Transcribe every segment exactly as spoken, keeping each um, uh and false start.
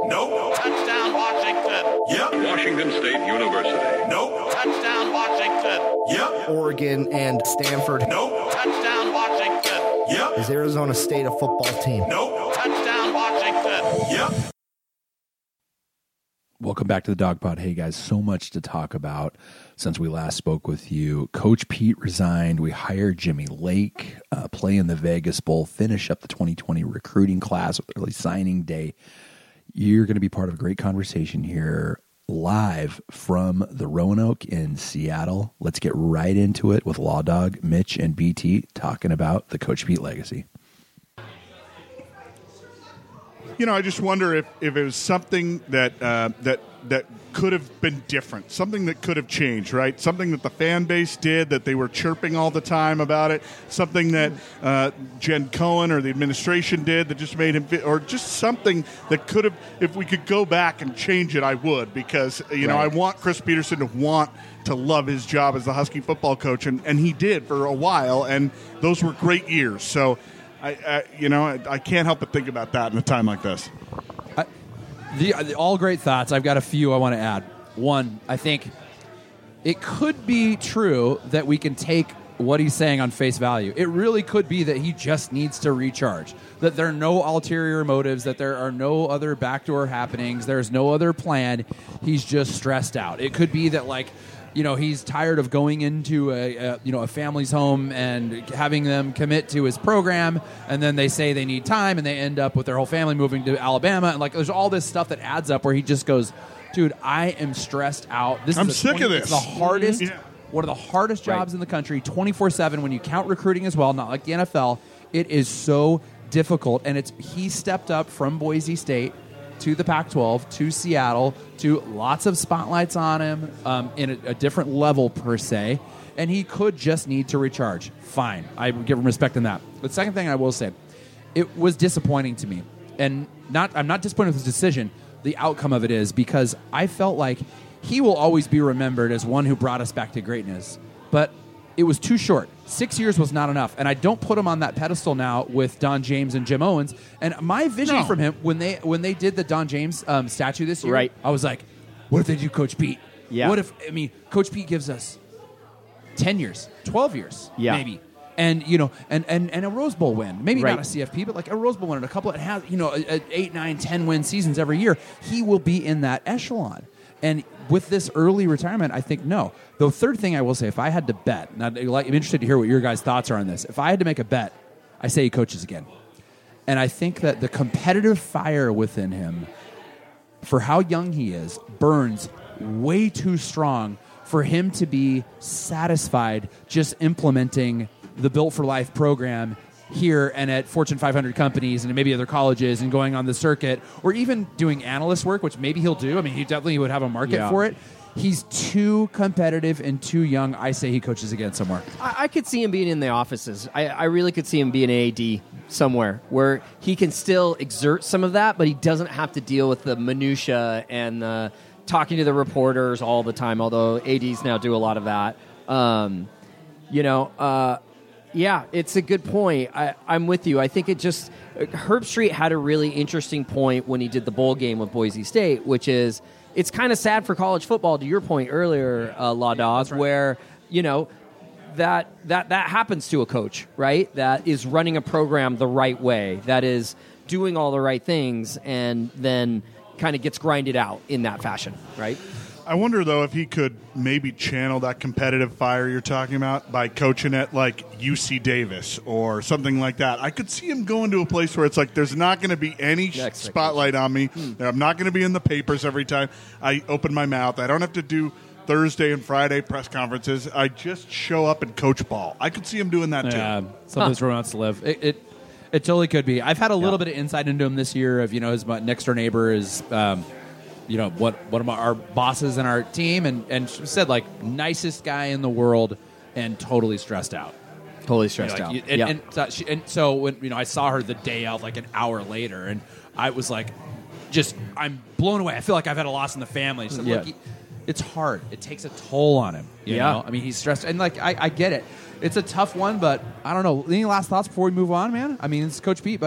Nope. Touchdown, Washington. Yep. Washington State University. Nope. Touchdown, Washington. Yep. Oregon and Stanford. Nope. Touchdown, Washington. Yep. Is Arizona State a football team? Nope. Touchdown, Washington. Yep. Welcome back to the Dog Pod. Hey, guys, so much to talk about since we last spoke with you. Coach Pete resigned. We hired Jimmy Lake, uh, play in the Vegas Bowl, finish up the twenty twenty recruiting class with early signing day. You're going to be part of a great conversation here live from the Roanoke in Seattle. Let's get right into it with Law Dog, Mitch, and B T talking about the Coach Pete legacy. You know, I just wonder if, if it was something that uh, that that could have been different, something that could have changed, right? Something that the fan base did, that they were chirping all the time about it, something that uh, Jen Cohen or the administration did that just made him fit, or just something that could have, if we could go back and change it, I would, because, you know, Right. I want Chris Peterson to want to love his job as the Husky football coach, and, and he did for a while, and those were great years. So, I, I you know, I, I can't help but think about that in a time like this. I, the, the, all great thoughts. I've got a few I want to add. One, I think it could be true that we can take what he's saying on face value. It really could be that he just needs to recharge, that there are no ulterior motives, that there are no other backdoor happenings, there's no other plan. He's just stressed out. It could be that, like, you know, he's tired of going into a, a you know a family's home and having them commit to his program, and then they say they need time, and they end up with their whole family moving to Alabama, and like there's all this stuff that adds up where he just goes, dude, I am stressed out. This I'm is a sick twenty of this. It's the hardest, Yeah. one of the hardest jobs in the country, twenty-four seven. When you count recruiting as well, not like the N F L, it is so difficult, and it's he stepped up from Boise State to the Pac twelve, to Seattle, to lots of spotlights on him um, in a, a different level per se, and he could just need to recharge. Fine. I give him respect in that. The second thing I will say, it was disappointing to me, and not I'm not disappointed with his decision. The outcome of it is because I felt like he will always be remembered as one who brought us back to greatness, but it was too short. Six years was not enough, and I don't put him on that pedestal now with Don James and Jim Owens. And my vision No. from him when they when they did the Don James um, statue this year, Right. I was like, what if they do Coach Pete? Yeah. What if I mean Coach Pete gives us ten years, twelve years, Yeah. maybe. And you know, and, and, and a Rose Bowl win, maybe Right. not a C F P, but like a Rose Bowl win, and a couple that has you know a, a eight, nine, ten win seasons every year. He will be in that echelon. And with this early retirement, I think no. The third thing I will say, if I had to bet, and I'd, like, I'm interested to hear what your guys' thoughts are on this. If I had to make a bet, I say he coaches again. And I think that the competitive fire within him, for how young he is, burns way too strong for him to be satisfied just implementing the Built for Life program here and at Fortune five hundred companies and maybe other colleges and going on the circuit, or even doing analyst work, which maybe he'll do. I mean, he definitely would have a market Yeah. for it. He's too competitive and too young. I say he coaches again somewhere. I, I could see him being in the offices. I, I really could see him being an A D somewhere where he can still exert some of that, but he doesn't have to deal with the minutia and the talking to the reporters all the time, although A Ds now do a lot of that. Um, you know, uh, yeah, it's a good point. I, I'm with you. I think it just Herb Street had a really interesting point when he did the bowl game with Boise State, which is it's kind of sad for college football, to your point earlier, uh, La Dog, right. where, you know, that that that happens to a coach, right? That is running a program the right way, that is doing all the right things, and then kind of gets grinded out in that fashion, right? I wonder, though, if he could maybe channel that competitive fire you're talking about by coaching at, like, U C Davis or something like that. I could see him going to a place where it's like there's not going to be any spotlight on me. Hmm. I'm not going to be in the papers every time I open my mouth. I don't have to do Thursday and Friday press conferences. I just show up and coach ball. I could see him doing that, yeah, too. someplace huh. where he wants to live. It, it it totally could be. I've had a little yeah. bit of insight into him this year of, you know, his next door neighbor is um, – you know, what one of my, our bosses in our team, and, and she said, like, nicest guy in the world and totally stressed out. Totally stressed you know, like, out. And, yeah. and, so she, and so when, you know, I saw her the day out, like an hour later, and I was like, just, I'm blown away. I feel like I've had a loss in the family. She said, yeah. look, he, it's hard. It takes a toll on him. You yeah. know? I mean, he's stressed. And, like, I, I get it. It's a tough one, but I don't know. Any last thoughts before we move on, man? I mean, it's Coach Pete, buddy.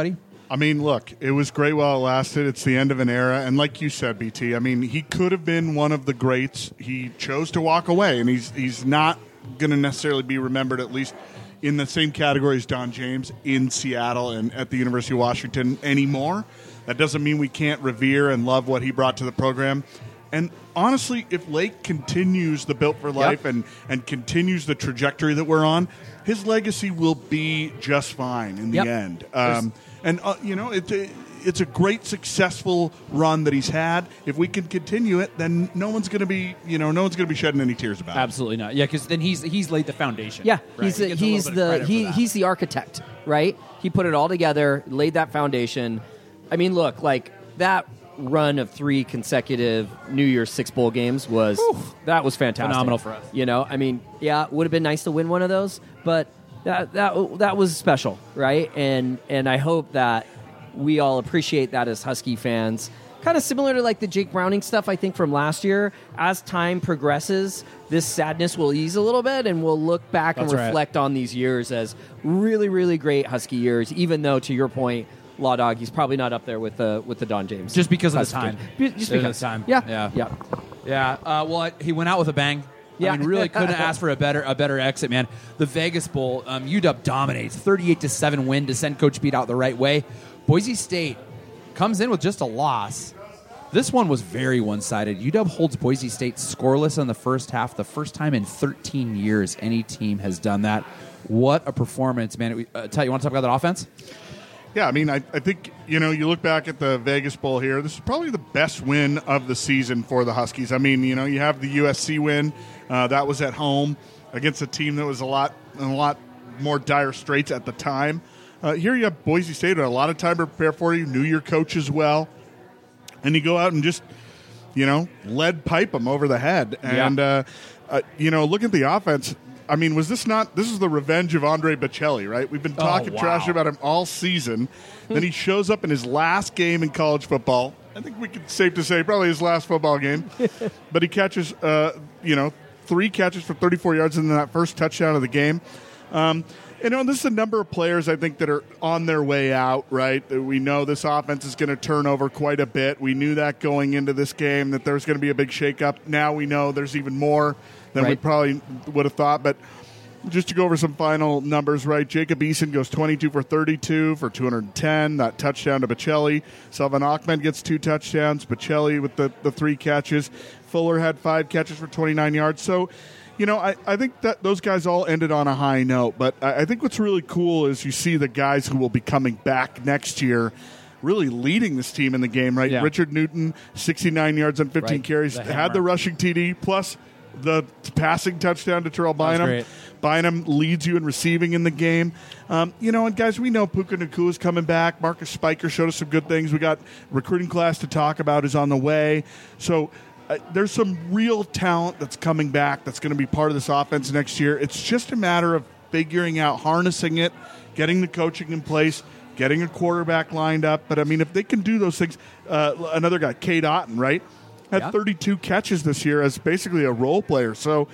I mean, look, it was great while it lasted. It's the end of an era. And like you said, B T, I mean, he could have been one of the greats. He chose to walk away, and he's he's not going to necessarily be remembered, at least in the same category as Don James in Seattle and at the University of Washington anymore. That doesn't mean we can't revere and love what he brought to the program. And honestly, if Lake continues the Built for Life Yep. and, and continues the trajectory that we're on, his legacy will be just fine in the Yep. end. Um, and, uh, you know, it, it, it's a great, successful run that he's had. If we can continue it, then no one's going to be, you know, no one's going to be shedding any tears about it. Absolutely not. Yeah, because then he's he's laid the foundation. Yeah, Right. he's He the, gets a little he's bit of the credit for he, that. he's the architect, right? He put it all together, laid that foundation. I mean, look, like that run of three consecutive New Year's Six bowl games was that was fantastic, Phenomenal for us. You know, I mean, yeah, it would have been nice to win one of those, but that that that was special, right? And and I hope that we all appreciate that as Husky fans. Kind of similar to like the Jake Browning stuff, I think, from last year. As time progresses, this sadness will ease a little bit, and we'll look back That's and right. reflect on these years as really, really great Husky years. Even though, to your point, Law Dog, he's probably not up there with the with the Don James, Just because of the Husky. time. Be- Just Because of because the time. Yeah, Yeah. yeah. Yeah, uh, well, he went out with a bang. Yeah. I mean, really couldn't ask for a better a better exit, man. The Vegas Bowl, um, U W dominates, thirty-eight to seven win to send Coach Pete out the right way. Boise State comes in with just a loss. This one was very one-sided. U W holds Boise State scoreless in the first half, the first time in thirteen years any team has done that. What a performance, man. Uh, Tell you want to talk about that offense? Yeah, I mean, I, I think, you know, you look back at the Vegas Bowl here, this is probably the best win of the season for the Huskies. I mean, you know, you have the U S C win. Uh, that was at home against a team that was a lot in a lot more dire straits at the time. Uh, here you have Boise State, a lot of time to prepare for you, knew your coach as well. And you go out and just, you know, lead pipe them over the head. And, uh, uh, you know, look at the offense. I mean, was this not – this is the revenge of Andre Bocelli, right? We've been talking wow. trash about him all season. Then he shows up in his last game in college football. I think we could safe to say probably his last football game. But he catches, uh, you know, three catches for thirty-four yards and then that first touchdown of the game. Um, you know, this is a number of players I think that are on their way out, right? We know this offense is going to turn over quite a bit. We knew that going into this game that there's going to be a big shakeup. Now we know there's even more than we Right. probably would have thought. But just to go over some final numbers, right? Jacob Eason goes twenty-two for thirty-two for two hundred ten. That touchdown to Bocelli. Selvin Ahmed gets two touchdowns. Bocelli with the, the three catches. Fuller had five catches for twenty-nine yards. So, you know, I, I think that those guys all ended on a high note. But I, I think what's really cool is you see the guys who will be coming back next year really leading this team in the game, right? Yeah. Richard Newton, sixty-nine yards on fifteen Right. carries, The had hammer. the rushing T D, plus the passing touchdown to Terrell was Bynum. great. Bynum leads you in receiving in the game. Um, you know, and guys, we know Puka Nakua's coming back. Marcus Spiker showed us some good things. We got recruiting class to talk about is on the way. So uh, there's some real talent that's coming back that's going to be part of this offense next year. It's just a matter of figuring out, harnessing it, getting the coaching in place, getting a quarterback lined up. But, I mean, if they can do those things, uh, another guy, Cade Otton, right, had Yeah. thirty-two catches this year as basically a role player. So,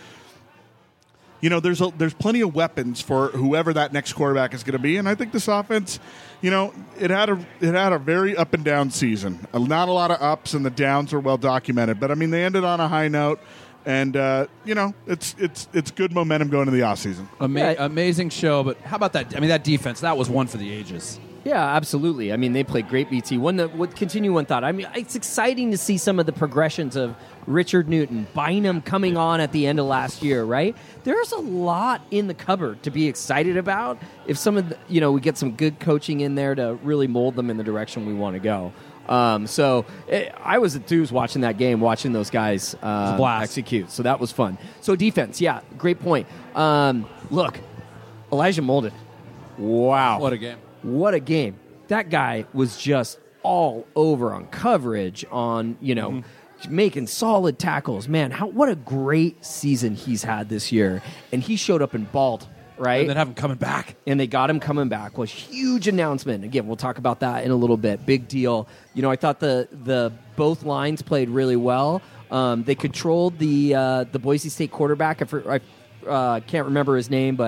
you know, there's a, there's plenty of weapons for whoever that next quarterback is going to be, and I think this offense, you know, it had a it had a very up and down season. Uh, Not a lot of ups, and the downs are well documented. But I mean, they ended on a high note, and uh, you know, it's it's it's good momentum going into the offseason. Ama- Yeah. Amazing show, but how about that? I mean, that defense, that was one for the ages. Yeah, absolutely. I mean, they played great B T. One that would continue one thought. I mean, it's exciting to see some of the progressions of Richard Newton, Bynum coming on at the end of last year, right? There's a lot in the cupboard to be excited about if some of the, you know, we get some good coaching in there to really mold them in the direction we want to go. Um, so it, I was enthused watching that game, watching those guys uh, blast. execute. So that was fun. So defense, yeah, great point. Um, look, Elijah Molden. Wow. What a game. What a game. That guy was just all over on coverage, on, you know, Mm-hmm. making solid tackles. Man, how what a great season he's had this year. And he showed up and balled, right? And then have him coming back. and they got him coming back. Was huge announcement. Again, we'll talk about that in a little bit. Big deal. You know, I thought the the both lines played really well. Um, they controlled the uh, the Boise State quarterback. I, for, I uh, can't remember his name, but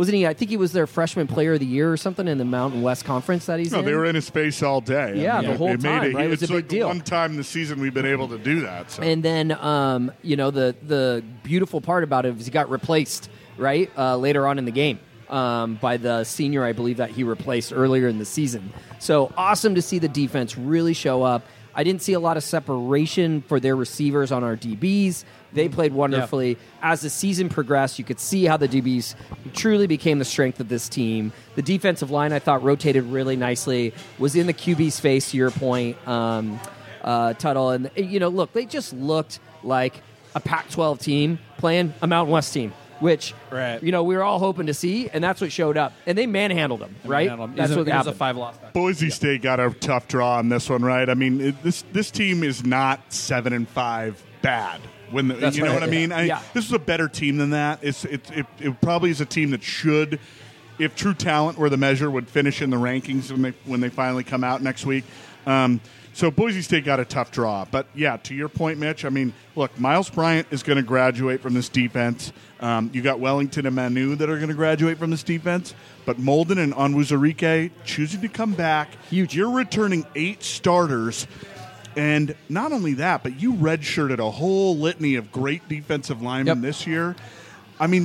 wasn't he? I think he was their freshman player of the year or something in the Mountain West Conference that he's No, in. they were in his face all day. Yeah, I mean, the it- whole it made time, right? It was It's a big like deal. the one time this season we've been able to do that. So. And then, um, you know, the the beautiful part about it is he got replaced, right, uh, later on in the game um, by the senior, I believe, that he replaced earlier in the season. So awesome to see the defense really show up. I didn't see a lot of separation for their receivers on our D Bs. They played wonderfully. As the season progressed, you could see how the D Bs truly became the strength of this team. The defensive line, I thought, rotated really nicely, was in the Q B's face, to your point, um, uh, Tuttle. And, you know, look, they just looked like a Pac twelve team playing a Mountain West team, which, Right. you know, we were all hoping to see, and that's what showed up. And they manhandled them, right? Manhandled 'em. That's It was a- what it was happened. a five loss. Boise State got a tough draw on this one, right? I mean, it, this this team is not seven and five bad. When the, That's you know right, what I yeah. mean? I, Yeah. This is a better team than that. It's it, it it probably is a team that should, if true talent were the measure, would finish in the rankings when they when they finally come out next week. Um, so Boise State got a tough draw, but yeah, to your point, Mitch. I mean, look, Miles Bryant is going to graduate from this defense. Um, you got Wellington and Manu that are going to graduate from this defense, but Molden and Onwuzurike choosing to come back. Huge. You're returning eight starters. And not only that, but you redshirted a whole litany of great defensive linemen Yep. this year. I mean,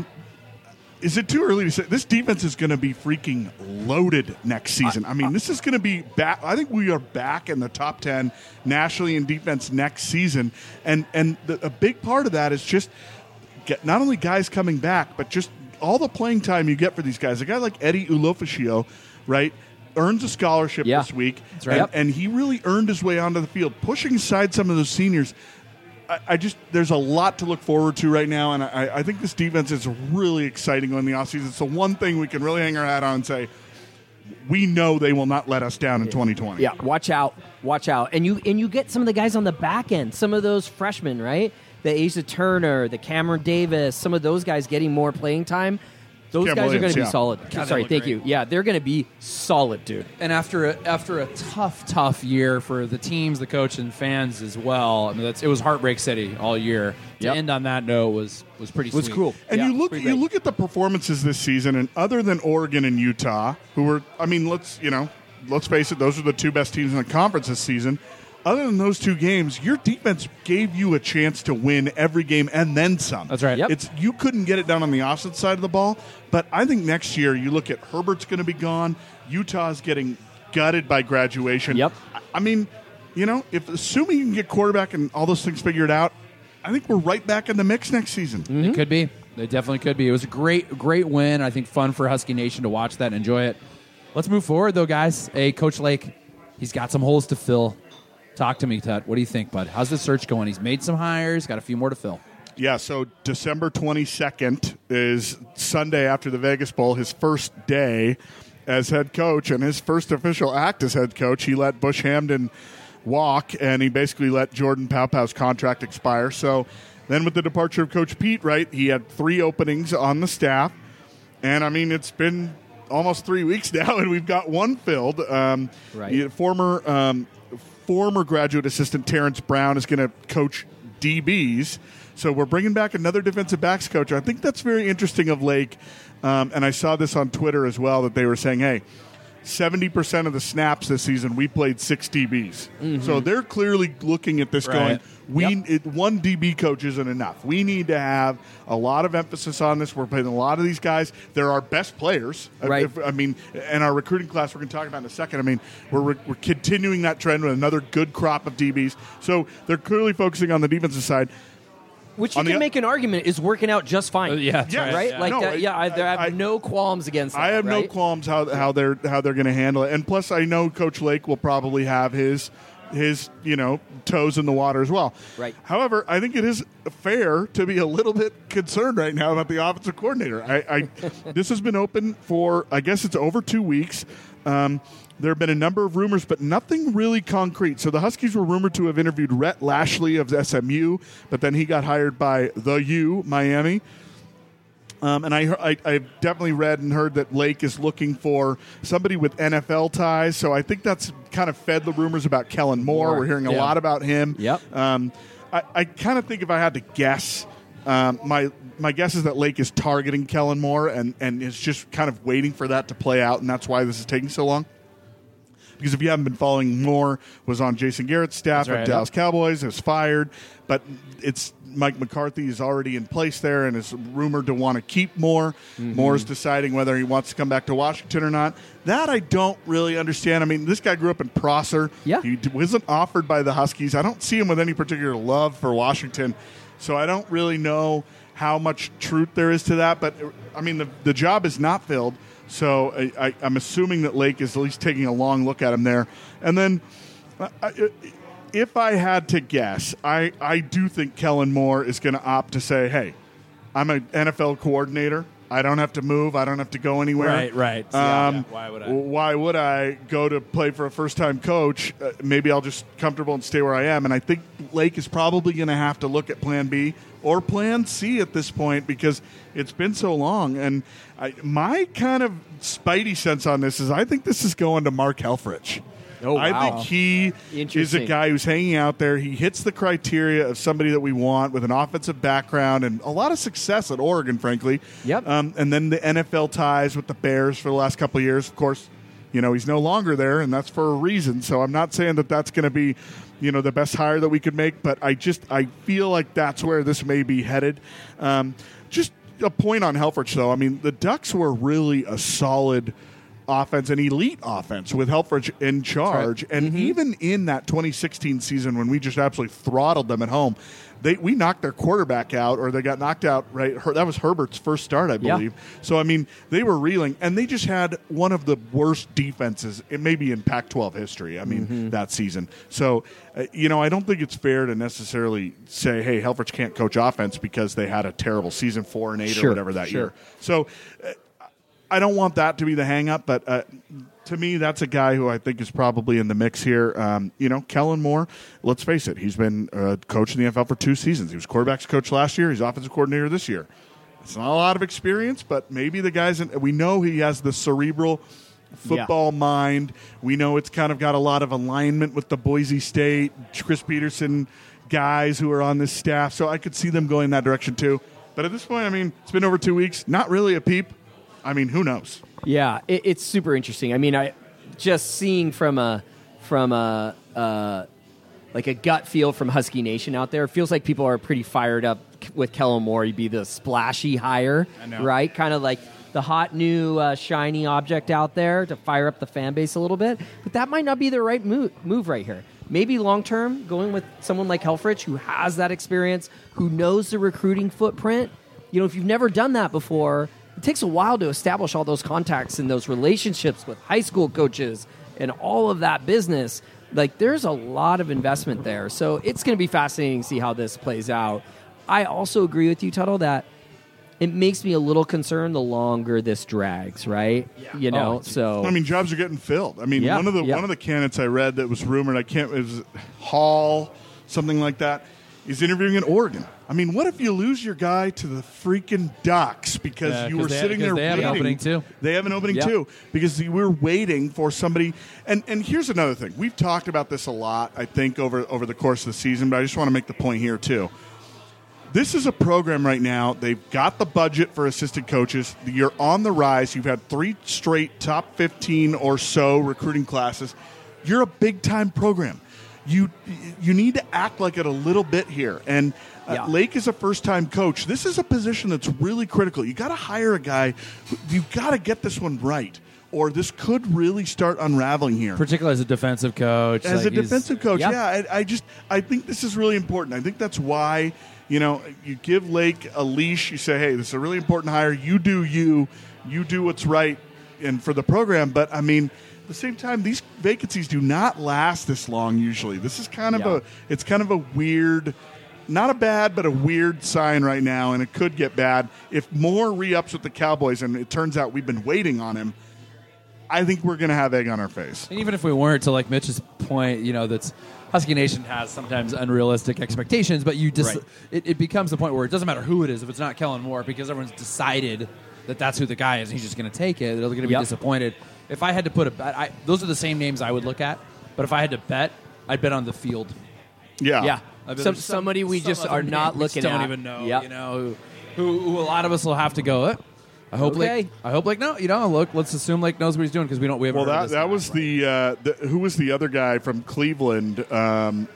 is it too early to say this defense is going to be freaking loaded next season? I mean, this is going to be back. I think we are back in the top ten nationally in defense next season, and and the, a big part of that is just get not only guys coming back, but just all the playing time you get for these guys. A guy like Eddie Ulofoshio, right? Earns a scholarship Yeah. this week, That's right. and, Yep. and he really earned his way onto the field, pushing aside some of those seniors. I, I just there's a lot to look forward to right now, and I, I think this defense is really exciting in the offseason. It's the one thing we can really hang our hat on and say we know they will not let us down in twenty twenty. Yeah, watch out, watch out, and you and you get some of the guys on the back end, some of those freshmen, right? The Asa Turner, the Cameron Davis, some of those guys getting more playing time. Those Cam guys are going Williams, to be yeah. solid. God, Sorry, they thank look you. great. Yeah, they're going to be solid, dude. And after a, after a tough, tough year for the teams, the coach, and fans as well, I mean, that's, it was Heartbreak City all year. To Yep. end on that note was was pretty Was sweet. cool. And Yeah, you look pretty you great. look at the performances this season, and other than Oregon and Utah, who were I mean, let's you know, let's face it, those are the two best teams in the conference this season. Other than those two games, your defense gave you a chance to win every game and then some. That's right. Yep. It's you couldn't get it done on the opposite side of the ball, but I think next year you look at Herbert's going to be gone, Utah's getting gutted by graduation. Yep. I- I mean, you know, if assuming you can get quarterback and all those things figured out, I think we're right back in the mix next season. It could be. It definitely could be. It was a great, great win. I think fun for Husky Nation to watch that and enjoy it. Let's move forward, though, guys. Hey, Coach Lake, he's got some holes to fill. Talk to me, Tut. What do you think, bud? How's the search going? He's made some hires, got a few more to fill. Yeah, so December twenty-second is Sunday after the Vegas Bowl, his first day as head coach, and his first official act as head coach. He let Bush Hamden walk, and he basically let Jordan Paupau's contract expire. So then with the departure of Coach Pete, right, he had three openings on the staff, and, I mean, it's been almost three weeks now, and we've got one filled. Um, Right. he- former, um, former graduate assistant Terrence Brown is going to coach D Bs. So we're bringing back another defensive backs coach. I think that's very interesting of Lake. Um, and I saw this on Twitter as well, that they were saying, hey, seventy percent of the snaps this season, we played six D Bs. So they're clearly looking at this Right. going, we Yep. it, one D B coach isn't enough. We need to have a lot of emphasis on this. We're playing a lot of these guys. They're our best players. Right. If- I mean, and our recruiting class we're going to talk about in a second. I mean, we're, we're continuing that trend with another good crop of D Bs. So they're clearly focusing on the defensive side. Which you On can the- make an argument is working out just fine. Uh, yeah, that's Yes. right. Yeah. Like No, that, yeah, I, I have I- no qualms against that. I have no right? qualms how how they're how they're going to handle it, and plus I know Coach Lake will probably have his his you know toes in the water as well. Right. However, I think it is fair to be a little bit concerned right now about the offensive coordinator. I, I this has been open for I guess it's over two weeks. Um, there have been a number of rumors, but nothing really concrete. So the Huskies were rumored to have interviewed Rhett Lashley of S M U, but then he got hired by the U, Miami. Um, and I, I, I've definitely read and heard that Lake is looking for somebody with N F L ties. So I think that's kind of fed the rumors about Kellen Moore. Moore, We're hearing a yeah. lot about him. Yep. Um, I, I kind of think if I had to guess, Um, my my guess is that Lake is targeting Kellen Moore and, and is just kind of waiting for that to play out, and that's why this is taking so long. Because if you haven't been following, Moore was on Jason Garrett's staff That's right, at Dallas Cowboys, is fired, but it's Mike McCarthy is already in place there and is rumored to want to keep Moore. Mm-hmm. Moore's deciding whether he wants to come back to Washington or not. That I don't really understand. I mean, this guy grew up in Prosser. Yeah. He d- wasn't offered by the Huskies. I don't see him with any particular love for Washington, so I don't really know how much truth there is to that. But, I mean, the, the job is not filled. So I, I, I'm assuming that Lake is at least taking a long look at him there. And then I, if I had to guess, I, I do think Kellen Moore is going to opt to say, hey, I'm an N F L coordinator. I don't have to move. I don't have to go anywhere. Right, right. Um, Yeah, yeah. Why would I? Why would I go to play for a first-time coach? Uh, maybe I'll just comfortable and stay where I am. And I think Lake is probably going to have to look at Plan B or Plan C at this point because it's been so long. And I, my kind of spidey sense on this is I think this is going to Mark Helfrich. Oh, I wow. think he is a Interesting. guy who's hanging out there. He hits the criteria of somebody that we want with an offensive background and a lot of success at Oregon, frankly. Yep. Um, and then the N F L ties with the Bears for the last couple of years. Of course, you know, he's no longer there, and that's for a reason. So I'm not saying that that's going to be, you know, the best hire that we could make, but I just I feel like that's where this may be headed. Um, just a point on Helfrich, though. I mean, the Ducks were really a solid offense, an elite offense with Helfrich in charge. right. And even in that twenty sixteen season when we just absolutely throttled them at home, they we knocked their quarterback out, or they got knocked out, right? Her, that was Herbert's first start, I Yeah. believe. So, I mean, they were reeling, and they just had one of the worst defenses, it may be in Pac twelve history, I mean, Mm-hmm. that season. So, uh, you know, I don't think it's fair to necessarily say, hey, Helfrich can't coach offense because they had a terrible season, four and eight Sure, or whatever that sure. year. So, uh, I don't want that to be the hang-up, but uh, to me, that's a guy who I think is probably in the mix here. Um, you know, Kellen Moore, let's face it, he's been uh, coach in the N F L for two seasons. He was quarterbacks coach last year. He's offensive coordinator this year. It's not a lot of experience, but maybe the guys, in, we know he has the cerebral football mind. We know it's kind of got a lot of alignment with the Boise State, Chris Peterson guys who are on this staff, so I could see them going that direction too. But at this point, I mean, it's been over two weeks, not really a peep. I mean, who knows? Yeah, it, it's super interesting. I mean, I just seeing from a from a uh, like a gut feel from Husky Nation out there, it feels like people are pretty fired up with Kellen Moore. He'd be the splashy hire, right? Kind of like the hot new uh, shiny object out there to fire up the fan base a little bit. But that might not be the right move, move right here. Maybe long term, going with someone like Helfrich who has that experience, who knows the recruiting footprint. You know, if you've never done that before, it takes a while to establish all those contacts and those relationships with high school coaches and all of that business. Like, there's a lot of investment there. So it's going to be fascinating to see how this plays out. I also agree with you, Tuttle, that it makes me a little concerned the longer this drags, right? Yeah. You know, Oh, so... I mean, jobs are getting filled. I mean, Yeah, one of the yeah. one of the candidates I read that was rumored, I can't, it was Hall, something like that, is interviewing in Oregon. I mean, what if you lose your guy to the freaking Ducks because Yeah, you 'cause were they- sitting 'cause there they have an waiting? opening, too. They have an opening Yeah. too because we were waiting for somebody. And and here's another thing. We've talked about this a lot, I think, over over the course of the season. But I just want to make the point here too. This is a program right now. They've got the budget for assistant coaches. You're on the rise. You've had three straight top fifteen or so recruiting classes. You're a big-time program. You you need to act like it a little bit here. And uh, Yeah. Lake is a first-time coach. This is a position that's really critical. You got to hire a guy. who- You got to get this one right, or this could really start unraveling here. Particularly as a defensive coach. As like a he's- defensive coach, Yep. yeah, I, I just I think this is really important. I think that's why, you know, you give Lake a leash. You say, hey, this is a really important hire. You do you, you do what's right, and for the program. But I mean, at the same time, these vacancies do not last this long. Usually, this is kind of Yeah. a it's kind of a weird. Not a bad, but a weird sign right now, and it could get bad if Moore re-ups with the Cowboys, and it turns out we've been waiting on him. I think we're going to have egg on our face. And even if we weren't, to like Mitch's point, you know, that's Husky Nation has sometimes unrealistic expectations, but you just Right. it, it becomes the point where it doesn't matter who it is if it's not Kellen Moore because everyone's decided that that's who the guy is and he's just going to take it. They're going to be Yep. disappointed. If I had to put a bet, I, those are the same names I would look at, but if I had to bet, I'd bet on the field. Yeah. Yeah. I mean, Some- there's somebody we some just other are name not we looking don't at. even know. Yep. You know, who, who, who a lot of us will have to go. Eh, I hope Okay. Lake. I hope Lake. No, you know, look. Let's assume Lake knows what he's doing because we don't. We haven't. Well, heard that this that guy. was the, uh, the who was the other guy from Cleveland? Um,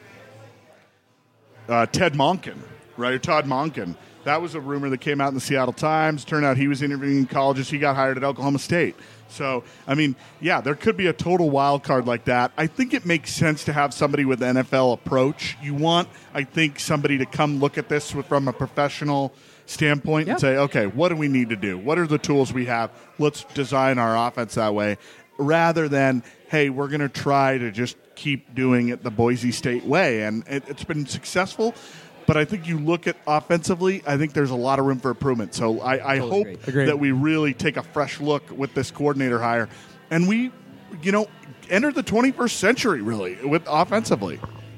uh, Ted Monken, right? Or Todd Monken. That was a rumor that came out in the Seattle Times. Turned out he was interviewing colleges. He got hired at Oklahoma State. So, I mean, yeah, there could be a total wild card like that. I think it makes sense to have somebody with an N F L approach. You want, I think, somebody to come look at this from a professional standpoint Yeah. and say, okay, what do we need to do? What are the tools we have? Let's design our offense that way, rather than, hey, we're going to try to just keep doing it the Boise State way. And it, it's been successful. But I think you look at offensively, I think there's a lot of room for improvement. So I, I Totally hope agree. Agreed. that we really take a fresh look with this coordinator hire. And we, you know, enter the twenty-first century, really, with offensively.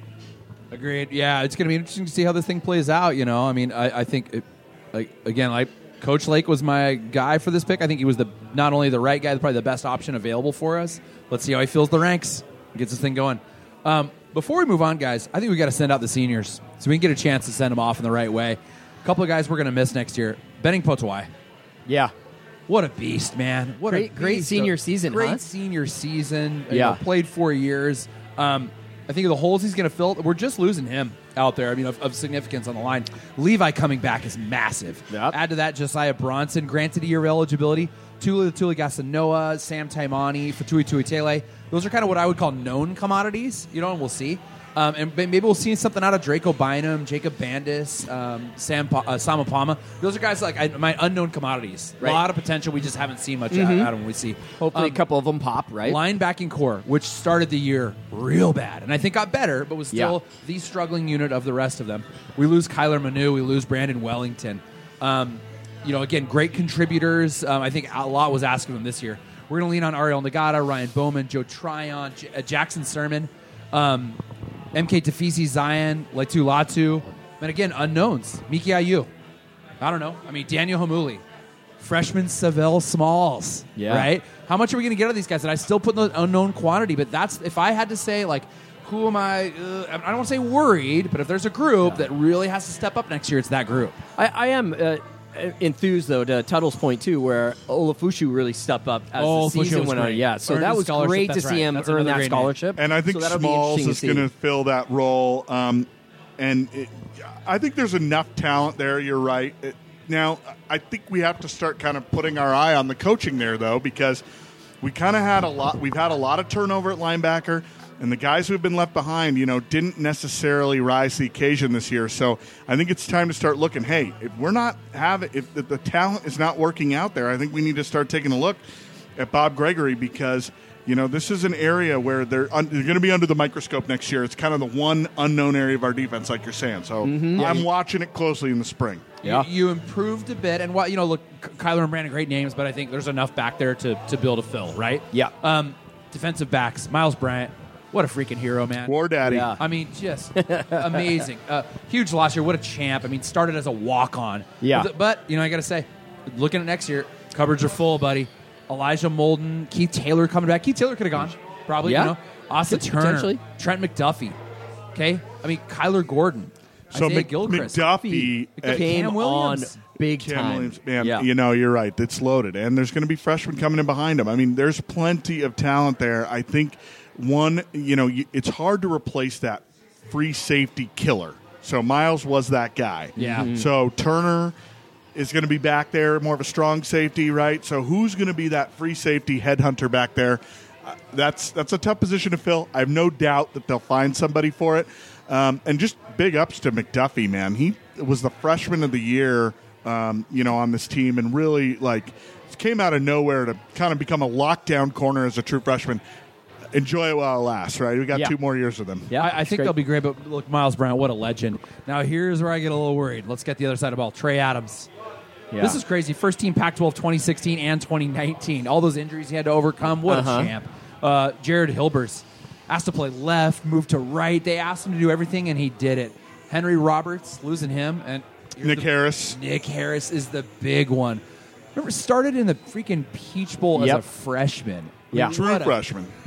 Agreed. Yeah, it's going to be interesting to see how this thing plays out. You know, I mean, I, I think, it, like again, like Coach Lake was my guy for this pick. I think he was the not only the right guy, probably the best option available for us. Let's see how he fills the ranks, gets this thing going. Um, before we move on, guys, I think we got to send out the seniors so we can get a chance to send them off in the right way. A couple of guys we're going to miss next year. Benning Potawai. Yeah. What a beast, man! What Great- a great beast. senior season, Great huh? senior season. You Yeah. know, played four years. Um, I think the holes he's going to fill, we're just losing him out there. I mean, of, of significance on the line. Levi coming back is massive. Yep. Add to that Josiah Bronson, granted a year of eligibility. Tula Tula Gasanoa, Sam Taimani, Fatui Tuitele. Those are kind of what I would call known commodities. You know, and we'll see. Um, and maybe we'll see something out of Draco Bynum, Jacob Bandis, um, Sam pa- uh, Samapama. Those are guys like I, my unknown commodities. Right. A lot of potential. We just haven't seen much out out of them. We see. Hopefully Um, a couple of them pop, right? Linebacking core, which started the year real bad, and I think got better, but was still Yeah. the struggling unit of the rest of them. We lose Kyler Manu, we lose Brandon Wellington. Um, you know, again, great contributors. Um, I think a lot was asked of them this year. We're going to lean on Ariel Nagata, Ryan Bowman, Joe Tryon, J- uh, Jackson Sermon, um, M K Tafisi, Zion, Latu Latu, and again, unknowns. Miki Ayu. I don't know. I mean, Daniel Hamuli. Freshman Savell Smalls, Yeah. right? How much are we going to get out of these guys? And I still put in the unknown quantity, but that's if I had to say, like, who am I? Uh, I don't want to say worried, but if there's a group that really has to step up next year, it's that group. I, I am uh, enthused, though, to Tuttle's point, too, where Olafushu really stepped up as Oh, the Olafushu season was went on. great. Yeah, so Earned that his was scholarship, great to that's see right. him That's earn another that great name. scholarship. And I think so that'll be Smalls interesting is to going see. to fill that role. Um, and it, I think there's enough talent there. You're right. It, now, I think we have to start kind of putting our eye on the coaching there, though, because we kind of had a lot. We've had a lot of turnover at linebacker, and the guys who have been left behind, you know, didn't necessarily rise to the occasion this year. So I think it's time to start looking. Hey, if we're not having, if the, the talent is not working out there, I think we need to start taking a look at Bob Gregory, because you know this is an area where they're, un, they're going to be under the microscope next year. It's kind of the one unknown area of our defense, like you're saying. So I'm watching it closely in the spring. Yeah. You, you improved a bit, and what you know, look, Kyler and Brandon, great names, but I think there's enough back there to, to build a fill, right? Yeah. Um, defensive backs, Miles Bryant, what a freaking hero, man. War Daddy. Yeah. I mean, just amazing. Uh, huge last year. What a champ. I mean, started as a walk-on. Yeah. But, but, you know, I got to say, looking at next year, cupboards are full, buddy. Elijah Molden, Keith Taylor coming back. Keith Taylor could have gone, probably. Yeah. You know, Austin Could- Turner, potentially. Trent McDuffie. Okay? I mean, Kyler Gordon. So Isaiah Mc- Gilchrist. McDuffie uh, Came Cam Williams. on big Cam time. Williams, man, Yeah. you know, you're right. It's loaded, and there's going to be freshmen coming in behind him. I mean, there's plenty of talent there. I think one, you know, y- it's hard to replace that free safety killer. So Miles was that guy. Yeah. Mhm. So Turner is going to be back there, more of a strong safety, right? So who's going to be that free safety headhunter back there? Uh, that's that's a tough position to fill. I have no doubt that they'll find somebody for it. Um, and just big ups to McDuffie, man. He was the freshman of the year, um, you know, on this team, and really like came out of nowhere to kind of become a lockdown corner as a true freshman. Enjoy it while it lasts, right? We got Yeah. two more years with him. Yeah, I, I it's think great. they'll be great, but look, Miles Bryant, what a legend. Now, here's where I get a little worried. Let's get the other side of the ball. Trey Adams. Yeah. This is crazy. First team Pac twelve twenty sixteen and twenty nineteen. All those injuries he had to overcome. What Uh-huh. a champ. Uh, Jared Hilbers asked to play left, moved to right. They asked him to do everything, and he did it. Henry Roberts, losing him. and here's Nick the- Harris. Nick Harris is the big one. Remember, started in the freaking Peach Bowl as Yep. a freshman. Yeah. True What a- freshman. Yeah.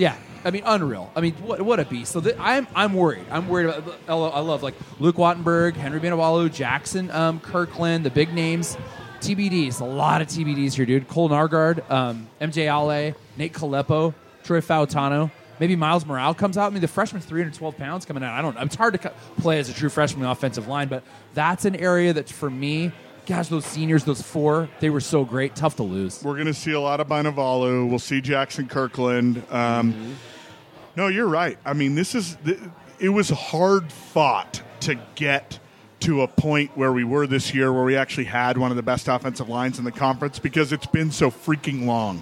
I mean, unreal. I mean, what what a beast. So th- I'm I'm worried. I'm worried about. I love, I love like Luke Wattenberg, Henry Benawalu, Jackson um, Kirkland, the big names. T B Ds, a lot of T B Ds here, dude. Cole Nargard, um, M J Ale, Nate Caleppo, Troy Fautano. Maybe Miles Morale comes out. I mean, the freshman's three hundred twelve pounds coming out. I don't know. It's hard to co- play as a true freshman offensive line, but that's an area that, for me, gosh, those seniors, those four, they were so great. Tough to lose. We're going to see a lot of Benawalu. We'll see Jackson Kirkland. Um, mm-hmm. No, you're right. I mean, this is it was hard fought to get to a point where we were this year, where we actually had one of the best offensive lines in the conference, because it's been so freaking long.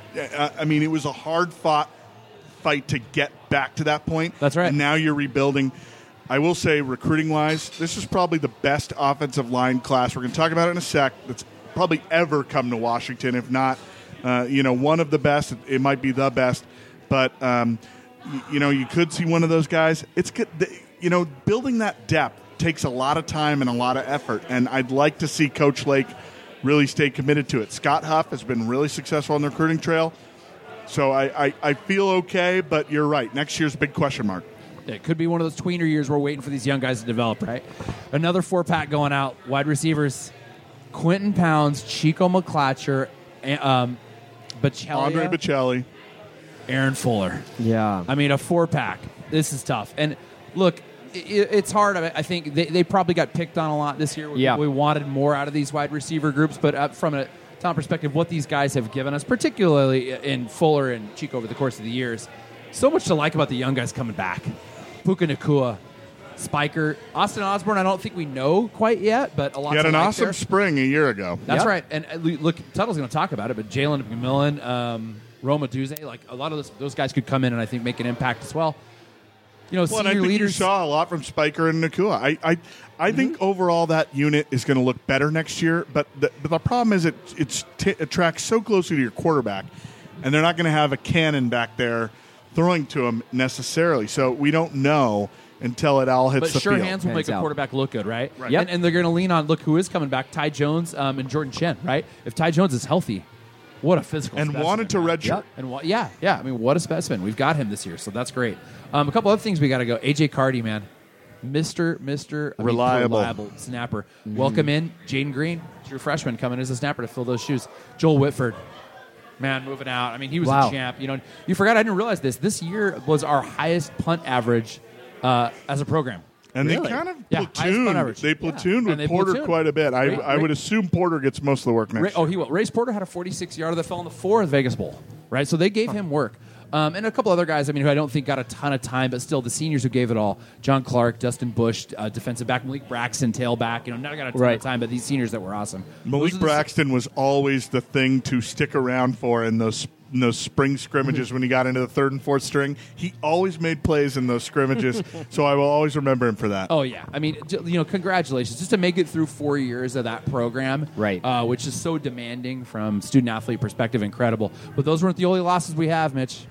I mean, it was a hard fought fight to get back to that point. That's right. And now you're rebuilding. I will say, recruiting-wise, this is probably the best offensive line class. We're going to talk about it in a sec. That's probably ever come to Washington. If not, uh, you know, one of the best. It might be the best. But, um, y- you know, you could see one of those guys. It's good. You know, building that depth takes a lot of time and a lot of effort. And I'd like to see Coach Lake really stay committed to it. Scott Huff has been really successful on the recruiting trail. So I, I, I feel okay, but you're right. Next year's a big question mark. It could be one of those tweener years we're waiting for these young guys to develop, right? Another four-pack going out. Wide receivers, Quentin Pounds, Chico McClatcher, um, Bocelli, Andre Bocelli, Aaron Fuller. Yeah. I mean, a four-pack. This is tough. And, look, it, it's hard. I think they, they probably got picked on a lot this year. We, yeah. we wanted more out of these wide receiver groups, but uh, from a Tom perspective, what these guys have given us, particularly in Fuller and Chico over the course of the years, so much to like about the young guys coming back. Puka Nacua, Spiker, Austin Osborne. I don't think we know quite yet, but a lot. He had to an like awesome there. spring a year ago. That's yep. right. And uh, look, Tuttle's going to talk about it, but Jalen McMillan, um, Roma Duze, like a lot of those, those guys could come in and I think make an impact as well. You know, Well, and senior I think leaders. you saw a lot from Spiker and Nacua. I, I, I Mm-hmm. think overall that unit is going to look better next year. But the, but the problem is it it's t- it tracks so closely to your quarterback, and they're not going to have a cannon back there throwing to him necessarily. So we don't know until it all hits But the sure field. hands will make Hands a out. quarterback look good, right? Right. Yep. And, and they're going to lean on, look who is coming back, Ty Jones um, and Jordan Chen, right? If Ty Jones is healthy, what a physical And specimen, wanted to man. redshirt. Yep. And wa- yeah, yeah. I mean, what a specimen. We've got him this year, so that's great. Um, a couple other things we got to go. A J Cardi, man. Mister Mister I mean, Reliable. reliable snapper. Welcome in Jaden Green, true freshman, coming as a snapper to fill those shoes. Joel Whitford, man, moving out. I mean, he was Wow. a champ. You know, you forgot I didn't realize this. This year was our highest punt average uh, as a program. And Really? they kind of Yeah, highest punt platooned. average. They Yeah. platooned And with they Porter platooned. quite a bit. I, Ray- I would Ray- assume Porter gets most of the work next Ray, year. oh, he will. Race Porter had a forty-six yarder that fell on the floor of the Vegas Bowl, right? So they gave him work. Um, and a couple other guys, I mean, who I don't think got a ton of time, but still the seniors who gave it all. John Clark, Dustin Bush, uh, defensive back, Malik Braxton, tailback. You know, not got a ton Right. of time, but these seniors that were awesome. Malik Those are the- Braxton was always the thing to stick around for in those in those spring scrimmages when he got into the third and fourth string. He always made plays in those scrimmages, so I will always remember him for that. Oh yeah, I mean, j- you know, congratulations just to make it through four years of that program, Right. Uh, which is so demanding from student athlete perspective, incredible. But those weren't the only losses we have, Mitch.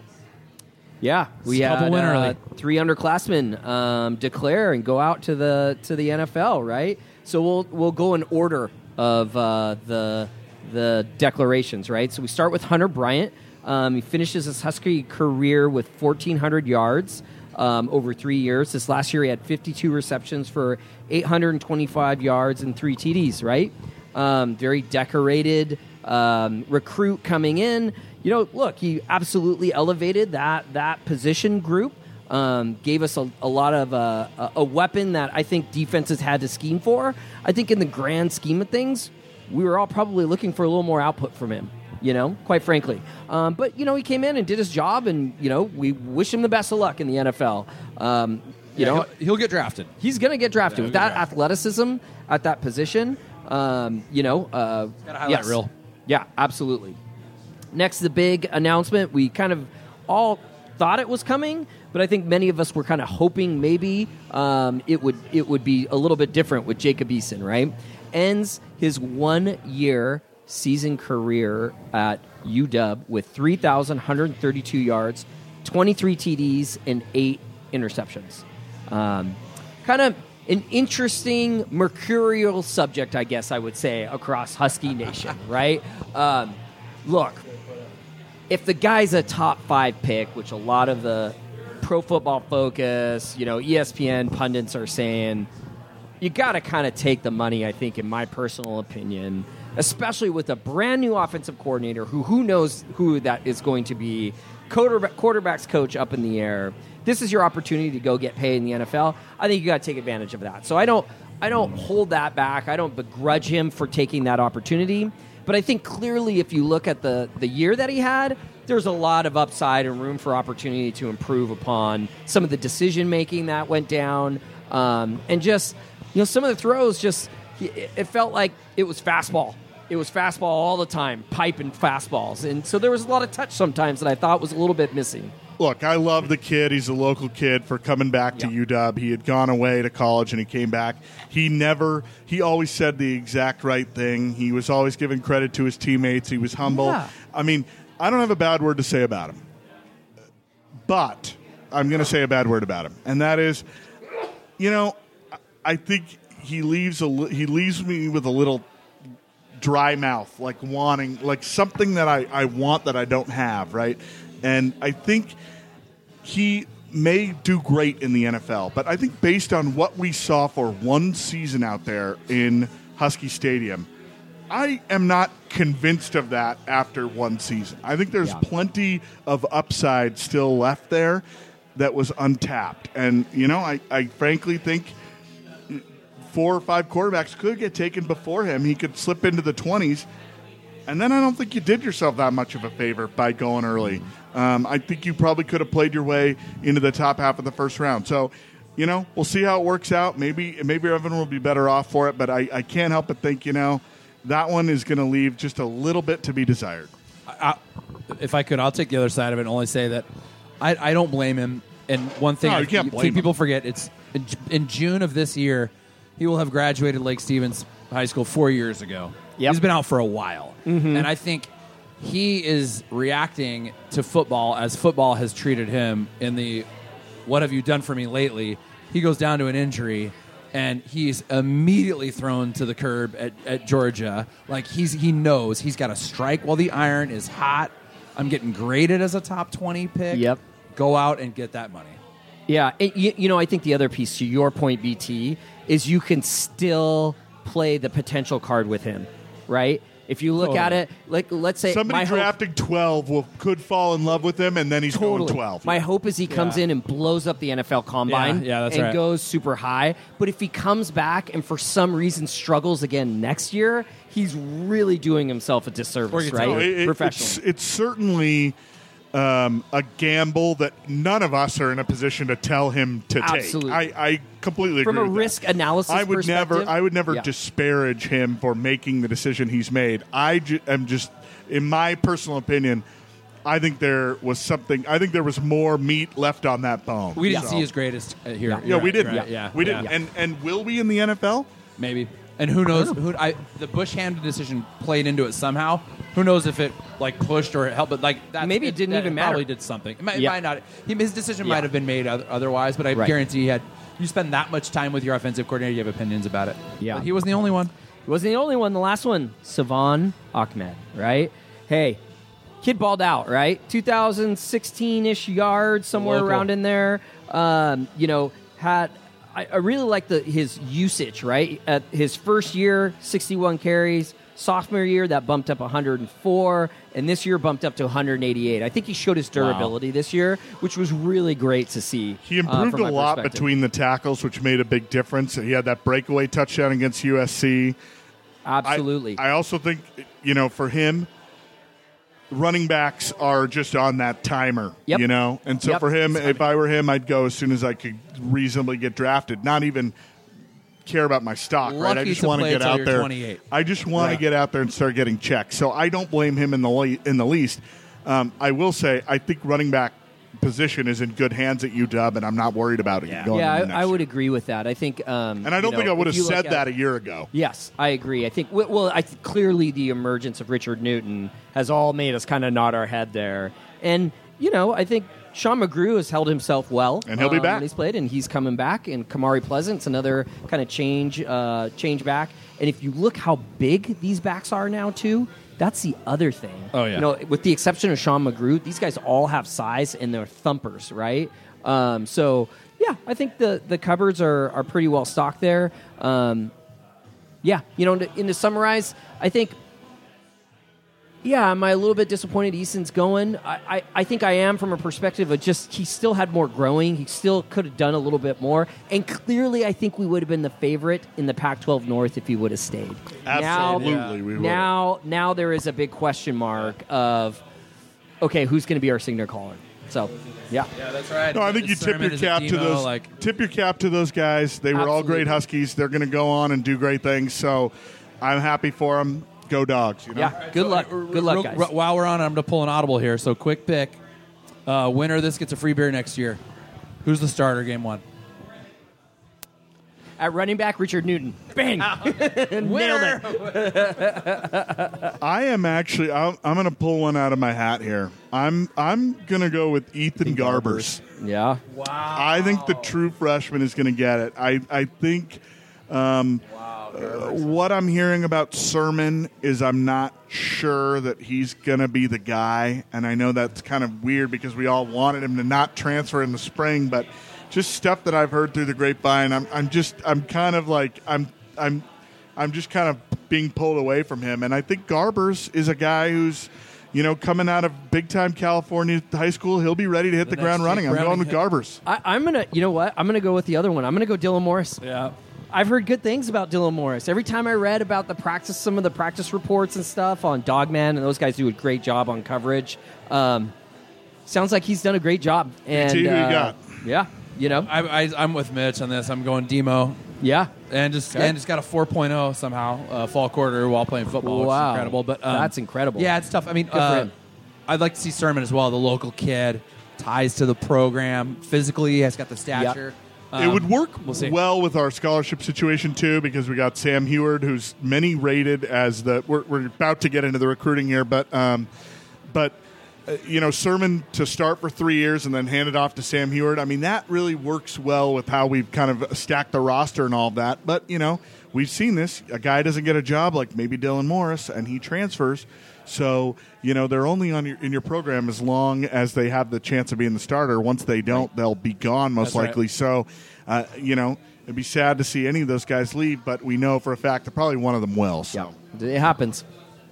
Yeah, we Just a couple had win uh, early. three underclassmen um, declare and go out to the to the N F L, right? So we'll we'll go in order of uh, the the declarations, right? So we start with Hunter Bryant. Um, he finishes his Husky career with fourteen hundred yards um, over three years. This last year he had fifty-two receptions for eight hundred twenty-five yards and three T Ds, right? Um, very decorated um, recruit coming in. You know, look, he absolutely elevated that that position group. Um, gave us a, a lot of uh, a, a weapon that I think defenses had to scheme for. I think in the grand scheme of things, we were all probably looking for a little more output from him. You know, quite frankly. Um, but, you know, he came in and did his job, and, you know, we wish him the best of luck in the N F L. Um, you Yeah, know, he'll, he'll get drafted. he's going to get drafted. Yeah, With he'll that get drafted. athleticism at that position, um, you know. Uh, Got a highlight yes. reel. Yeah, absolutely. Next, the big announcement. We kind of all thought it was coming, but I think many of us were kind of hoping maybe um, it would it would be a little bit different with Jacob Eason, right? Ends his one-year season career at U W with three thousand one hundred thirty-two yards, twenty-three T Ds, and eight interceptions. Um, kind of an interesting mercurial subject, I guess I would say, across Husky Nation, right? Um, look, if the guy's a top five pick, which a lot of the Pro Football Focus, you know, E S P N pundits are saying, you got to kind of take the money, I think, in my personal opinion, especially with a brand new offensive coordinator who who knows who that is going to be, quarterback, quarterback's coach up in the air. This is your opportunity to go get paid in the N F L. I think you got to take advantage of that. So I don't I don't hold that back. I don't begrudge him for taking that opportunity. But I think clearly if you look at the, the year that he had, there's a lot of upside and room for opportunity to improve upon some of the decision-making that went down. Um, and just, you know, some of the throws just, it felt like it was fastball. It was fastball all the time, piping fastballs. And so there was a lot of touch sometimes that I thought was a little bit missing. Look, I love the kid. He's a local kid for coming back to Yep. U W. He had gone away to college and he came back. He never, he always said the exact right thing. He was always giving credit to his teammates. He was humble. Yeah. I mean, I don't have a bad word to say about him. But I'm going to say a bad word about him. And that is, you know, I think he leaves a, li- he leaves me with a little dry mouth, like wanting, like something that I, I want that I don't have, right? And I think he may do great in the N F L, but I think based on what we saw for one season out there in Husky Stadium, I am not convinced of that after one season. I think there's Yeah. plenty of upside still left there that was untapped. And, you know, I, I frankly think four or five quarterbacks could get taken before him. He could slip into the twenties. And then I don't think you did yourself that much of a favor by going early. Um, I think you probably could have played your way into the top half of the first round. So, you know, we'll see how it works out. Maybe maybe Evan will be better off for it, but I, I can't help but think, you know, that one is going to leave just a little bit to be desired. I, if I could, I'll take the other side of it and only say that I, I don't blame him. And one thing No, I you can't blame think him. people forget, it's in, in June of this year, he will have graduated Lake Stevens High School four years ago. Yep. He's been out for a while. And I think he is reacting to football as football has treated him in the what have you done for me lately. He goes down to an injury, and he's immediately thrown to the curb at, at Georgia. Like, he's he knows he's got to strike while the iron is hot. I'm getting graded as a top twenty pick. Yep. Go out and get that money. Yeah, it, you, you know, I think the other piece to your point, B T, is you can still play the potential card with him, right? If you look Totally. at it, like let's say Somebody my hope- drafting twelve will, could fall in love with him, and then he's Totally. going twelve. My hope is he comes Yeah. in and blows up the N F L Combine Yeah, yeah, that's and right. goes super high. But if he comes back and for some reason struggles again next year, he's really doing himself a Or disservice, you right? tell- It- it- it's, Professionally. it's certainly um, a gamble that none of us are in a position to tell him to Absolutely. take. I, I completely From agree a with that. risk analysis I would perspective, never, I would never yeah. disparage him for making the decision he's made. I ju- am just, in my personal opinion, I think there was something. I think there was more meat left on that bone. We didn't So- see his greatest uh, here. Yeah. Yeah, You're we right, didn't. you're right, Yeah, we didn't. yeah. And and will we in the N F L? Maybe. And who knows? Who I the Bush Hampton decision played into it somehow. Who knows if it like pushed or helped? But like that Maybe it didn't even matter. Probably did something. It might, it Yeah. might not. He, his decision Yeah. might have been made oth- otherwise. But I Right. guarantee he had. You spend that much time with your offensive coordinator, you have opinions about it. Yeah. But he wasn't the only one. He wasn't the only one. The last one, Savon Ahmed, right? Hey, kid balled out, right? two thousand sixteen-ish yards, somewhere Local. around in there. Um, you know, had I, I really like the his usage, right? At his first year, sixty-one carries. Sophomore year, that bumped up one hundred four, and this year bumped up to one hundred eighty-eight. I think he showed his durability this year, which was really great to see. He uh, improved from a my lot perspective. between the tackles, which made a big difference. He had that breakaway touchdown against U S C. I- Absolutely. I, also think, you know, for him, running backs are just on that timer, Yep. you know? And so Yep. for him, if I were him, I'd go as soon as I could reasonably get drafted, not even care about my stock, right? I Lucky just to want to play get till out you're there. twenty-eight. I just want Right. to get out there and start getting checks. So I don't blame him in the le- in the least. Um, I will say I think running back position is in good hands at U W, and I'm not worried about it. Yeah. going yeah, into next I, I would year. agree with that. I think, um, And I don't you think know, I would if have you look said at- that a year ago. Yes, I agree. I think well, I th- clearly the emergence of Richard Newton has all made us kind of nod our head there, and you know, I think Sean McGrew has held himself well, And he'll be um, back. when he's played, and he's coming back. And Kamari Pleasant's another kind of change, uh, change back. And if you look how big these backs are now, too, that's the other thing. Oh, yeah. You know, with the exception of Sean McGrew, these guys all have size and they're thumpers, right? Um, so yeah, I think the the cupboards are are pretty well stocked there. Um, yeah, you know, and to, and to summarize, I think. Yeah, am I a little bit disappointed Easton's going? I, I, I think I am from a perspective of just he still had more growing. He still could have done a little bit more. And clearly I think we would have been the favorite in the Pac twelve North if he would have stayed. Absolutely, now, we would. Now, now there is a big question mark of, okay, who's going to be our signal caller? So, yeah. Yeah, that's right. No, I think you tip your cap to those. Like, tip your cap to those guys. They were all great Absolutely. Huskies. They're going to go on and do great things. So, I'm happy for them. Go Dogs! You know? Yeah, good luck. Good luck, real- guys. r- while we're on it, I'm going to pull an audible here. So quick pick. Uh, winner of this gets a free beer next year. Who's the starter game one? At running back, Richard Newton. Bang! Nailed it. I am actually. I'm, I'm going to pull one out of my hat here. I'm. I'm going to go with Ethan Garbers. Yeah. I think the true freshman is going to get it. I. I think. Um, uh, what I'm hearing about Sermon is I'm not sure that he's going to be the guy, and I know that's kind of weird because we all wanted him to not transfer in the spring, but just stuff that I've heard through the grapevine, I'm, I'm just, I'm kind of like, I'm, I'm, I'm just kind of being pulled away from him, and I think Garbers is a guy who's, you know, coming out of big time California high school, he'll be ready to hit the, next ground running. Jake I'm going Browning with hit. Garbers. I, I'm going to, you know what? I'm going to go with the other one. I'm going to go Dylan Morris. Yeah. I've heard good things about Dylan Morris. Every time I read about the practice, some of the practice reports and stuff on Dogman, and those guys do a great job on coverage. Um, sounds like he's done a great job. And who you uh, got? Yeah, you know, I, I, I'm with Mitch on this. I'm going Demo. yeah. And just Okay. and just got a four point oh somehow uh, fall quarter while playing football, which is Wow. incredible. But um, That's incredible. Yeah, it's tough. I mean, for uh, him. I'd like to see Sermon as well, the local kid, ties to the program physically, has got the stature. It would work we'll see. well with our scholarship situation too, because we got Sam Heward, who's many rated as the. We're, we're about to get into the recruiting here, but um, but uh, you know, Sermon to start for three years and then hand it off to Sam Heward. I mean, that really works well with how we've kind of stacked the roster and all of that. But you know, we've seen this. A guy doesn't get a job like maybe Dylan Morris, and he transfers. So, you know, they're only on your, in your program as long as they have the chance of being the starter. Once they don't, right. they'll be gone most That's right. likely. So, uh, you know, it'd be sad to see any of those guys leave, but we know for a fact that probably one of them will. So. Yeah, it happens.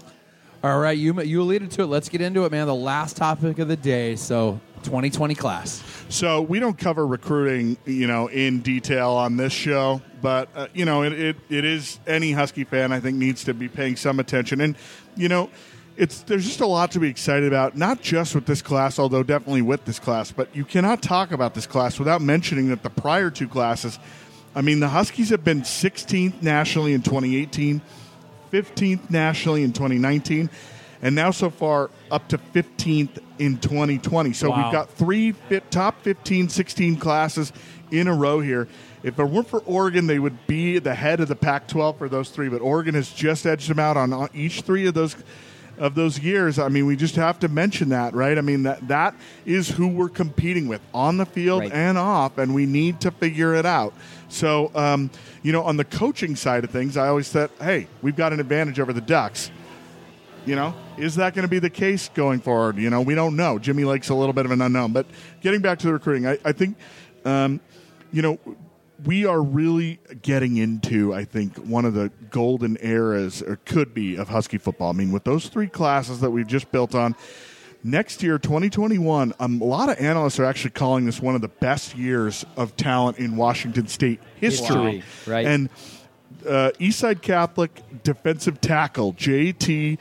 All right, you you alluded to it. Let's get into it, man. The last topic of the day. So, twenty twenty class. So we don't cover recruiting, you know, in detail on this show, but uh, you know, it, it it is any Husky fan I think needs to be paying some attention, and you know. It's there's just a lot to be excited about, not just with this class, although definitely with this class, but you cannot talk about this class without mentioning that the prior two classes, I mean, the Huskies have been sixteenth nationally in twenty eighteen, fifteenth nationally in twenty nineteen, and now so far up to fifteenth in twenty twenty. So Wow. we've got three fit, top fifteen, sixteen classes in a row here. If it weren't for Oregon, they would be the head of the Pac twelve for those three, but Oregon has just edged them out on on each three of those of those years. I mean, we just have to mention that, right? I mean, that that is who we're competing with on the field Right. and off, and we need to figure it out. So, um, you know, on the coaching side of things, I always said, hey, we've got an advantage over the Ducks. You know, is that going to be the case going forward? You know, we don't know. Jimmy Lake's a little bit of an unknown. But getting back to the recruiting, I, I think, um, you know, we are really getting into, I think, one of the golden eras, or could be, of Husky football. I mean, with those three classes that we've just built on, next year, twenty twenty-one, um, a lot of analysts are actually calling this one of the best years of talent in Washington State history. Wow. Right. And uh, Eastside Catholic defensive tackle J T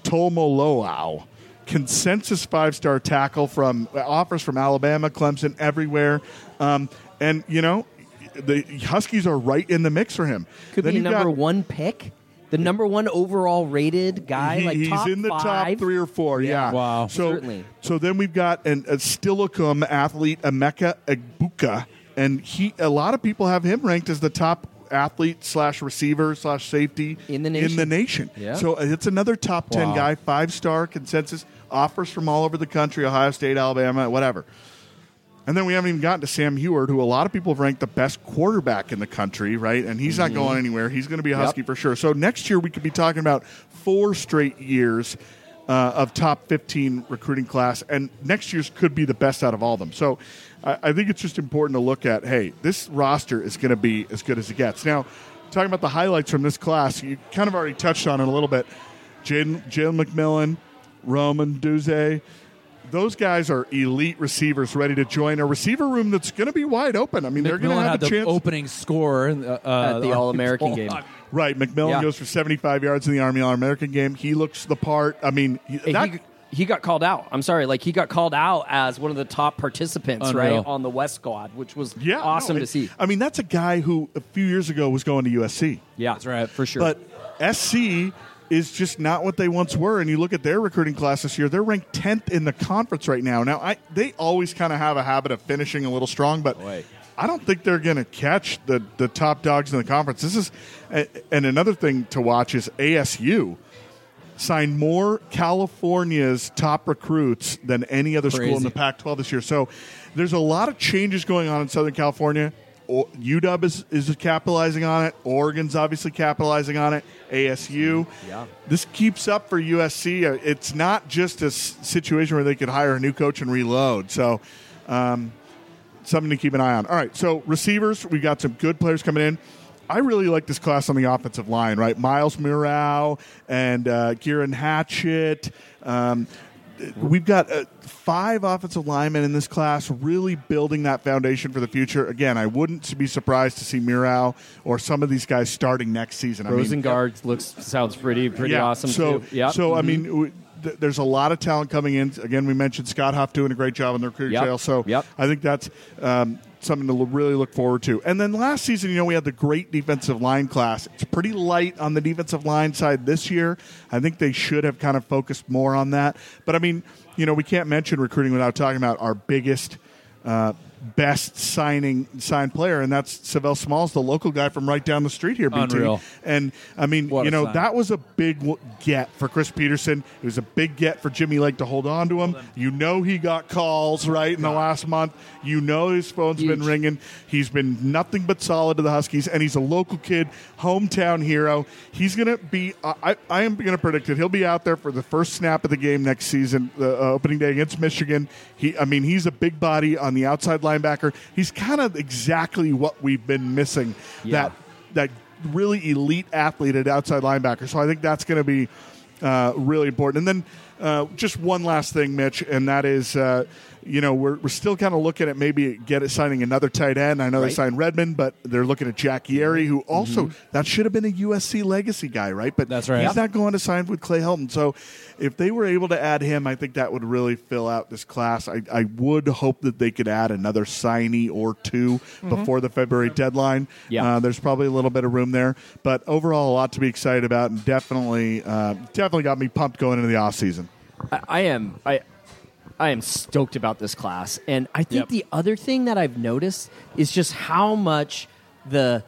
Tolmoloau, consensus five-star tackle from offers from Alabama, Clemson, everywhere. Um, and, you know, the Huskies are right in the mix for him. Could Then be you've number got- one pick, the number one overall rated guy. He- like he's top in the five. top three or four. Yeah. Wow. So, Certainly. So then we've got an, a Stilikum athlete, Emeka Egbuka, and he. A lot of people have him ranked as the top athlete slash receiver slash safety In the nation. In the nation. Yeah. So it's another top ten Wow. guy, five star consensus offers from all over the country, Ohio State, Alabama, whatever. And then we haven't even gotten to Sam Heward, who a lot of people have ranked the best quarterback in the country, right? And he's not going anywhere. He's going to be a Husky Yep. for sure. So next year we could be talking about four straight years uh, of top fifteen recruiting class, and next year's could be the best out of all of them. So I, I think it's just important to look at, hey, this roster is going to be as good as it gets. Now, talking about the highlights from this class, you kind of already touched on it a little bit. Jalen Jalen McMillan, Roman Duze, those guys are elite receivers ready to join a receiver room that's going to be wide open. I mean, they're going to McMillan have had a the chance. opening score uh, uh, At the All-American game. Right, McMillan Yeah. goes for seventy-five yards in the Army All-American game. He looks the part. I mean, Hey, that, he, he got called out. I'm sorry, like he got called out as one of the top participants, Unreal. right, on the West squad, which was yeah, awesome no, to it- see. I mean, that's a guy who a few years ago was going to U S C. Yeah, That's right. for sure. But S C is just not what they once were. And you look at their recruiting class this year, they're ranked tenth in the conference right now. Now, I, they always kind of have a habit of finishing a little strong, but Wait. I don't think they're going to catch the, the top dogs in the conference. This is, and another thing to watch is A S U signed more California's top recruits than any other school in Crazy. the Pac twelve this year. So there's a lot of changes going on in Southern California. O- U W is, is capitalizing on it. Oregon's obviously capitalizing on it. A S U. Yeah. This keeps up for U S C. Uh, It's not just a s- situation where they could hire a new coach and reload. So um, something to keep an eye on. All right, so receivers, we got some good players coming in. I really like this class on the offensive line, right? Miles Murau and uh, Kieran Hatchett. Um, we've got uh, five offensive linemen in this class really building that foundation for the future. Again, I wouldn't be surprised to see Murau or some of these guys starting next season. I mean, Rosengard looks sounds pretty pretty yeah, awesome so, too. Yeah. So, I Mhm. mean, w- th- there's a lot of talent coming in. Again, we mentioned Scott Huff doing a great job on the recruiting Yep. trail. So Yep. I think that's um, something to l- really look forward to. And then last season, you know, we had the great defensive line class. It's pretty light on the defensive line side this year. I think they should have kind of focused more on that. But, I mean, you know, we can't mention recruiting without talking about our biggest uh, best signing signed player, and that's Savell Smalls, the local guy from right down the street here, B T. Unreal. And, I mean, What you a know, sign. that was a big w- get for Chris Peterson. It was a big get for Jimmy Lake to hold on to him. You know he got calls, right, in the last month. You know his phone's been Huge. ringing. He's been nothing but solid to the Huskies, and he's a local kid, hometown hero. He's going to be, I, I am going to predict it, he'll be out there for the first snap of the game next season, the uh, opening day against Michigan. He, I mean, he's a big body on the outside linebacker. He's kind of exactly what we've been missing, Yeah. that that really elite athlete at outside linebacker. So I think that's going to be uh, really important. And then uh, just one last thing, Mitch, and that is, uh, you know, we're, we're still kind of looking at maybe get it signing another tight end. I know they Right. signed Redmond, but they're looking at Jack Yeri, who also, that should have been a U S C legacy guy, right? But That's right. he's Yep. not going to sign with Clay Helton. So if they were able to add him, I think that would really fill out this class. I, I would hope that they could add another signee or two before the February deadline. Yeah. Uh, there's probably a little bit of room there. But overall, a lot to be excited about, and definitely, uh, definitely got me pumped going into the offseason. I, I am I I am stoked about this class, and I think Yep. the other thing that I've noticed is just how much the